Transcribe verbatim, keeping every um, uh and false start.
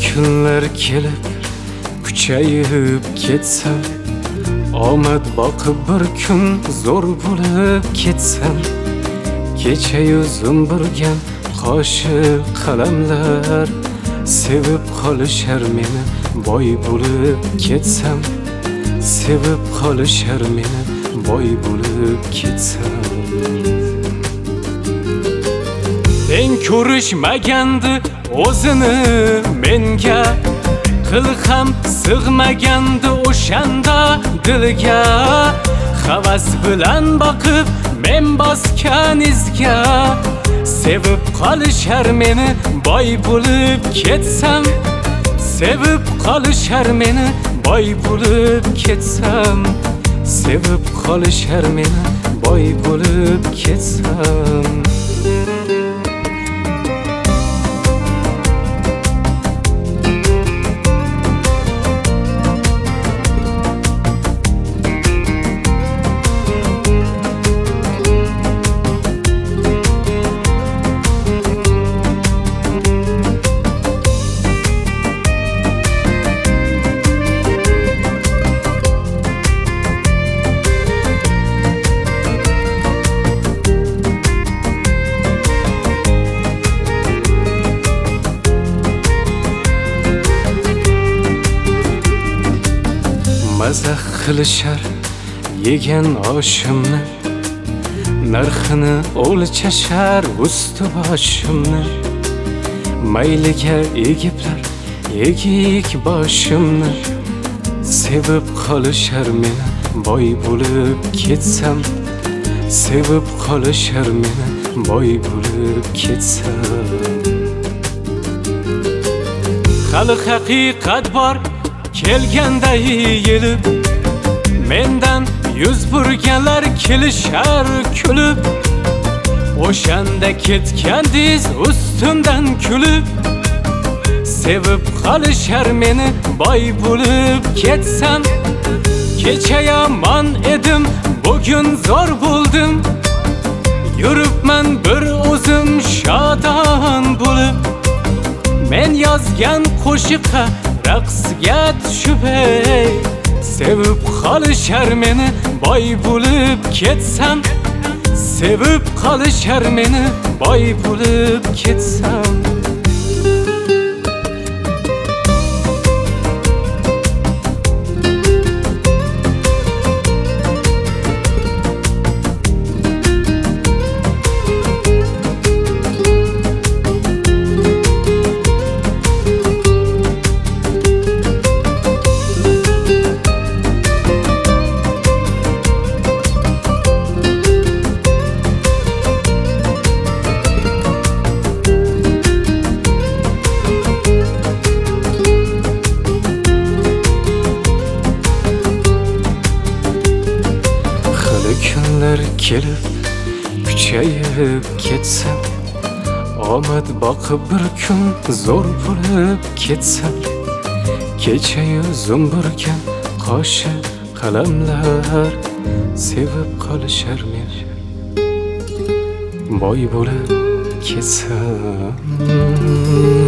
kunlar kelib kuchayib ketsam, omad boqib bir kun zo'r bo'lib ketsam, kechayu zumburgan qoshiq qalamlar sevib qolishar meni boy bo'lib ketsam, sevib qolishar meni boy bo'lib ketsam. Teng ko'rishmagandi o'zini menga, qil ham sig'magandi o'shanda dilga. Havas bilan boqib men bosgan izga, sevib qolishar meni boy bo'lib ketsam, sevib qolishar meni boy bo'lib ketsam, sevib qolishar meni boy bo'lib ketsam. Mazax qilishar yegan oshimni, narxini o'lchashar usti boshimni. Mayliga egiblar egik boshimni, sevib qolishar meni boy bo'lib ketsam, sevib qolishar meni boy bo'lib ketsam. Hali haqiqat bor kelganday yelib, mendan yuz burganlar kelishar kulib. O'shanda ketgandiz ustimdan kulib, sevib qolishar meni boy bo'lib ketsam. Kecha yomon edim, bugun zo'r bo'ldim, yuribman bir o'zim shodon bo'lib. Men yozgan qo'shiqqa raqsga tushib, ey sevib qolishar meni boy bo'lib ketsam, sevib qolishar meni boy bo'lib ketsam. Kunlar kelib kuchayib ketsam, omad boqib bir kun zo'r bo'lib ketsam, kechayu zumburgan qoshiq qalamlar sevib qolishar meni boy bo'lib ketsam.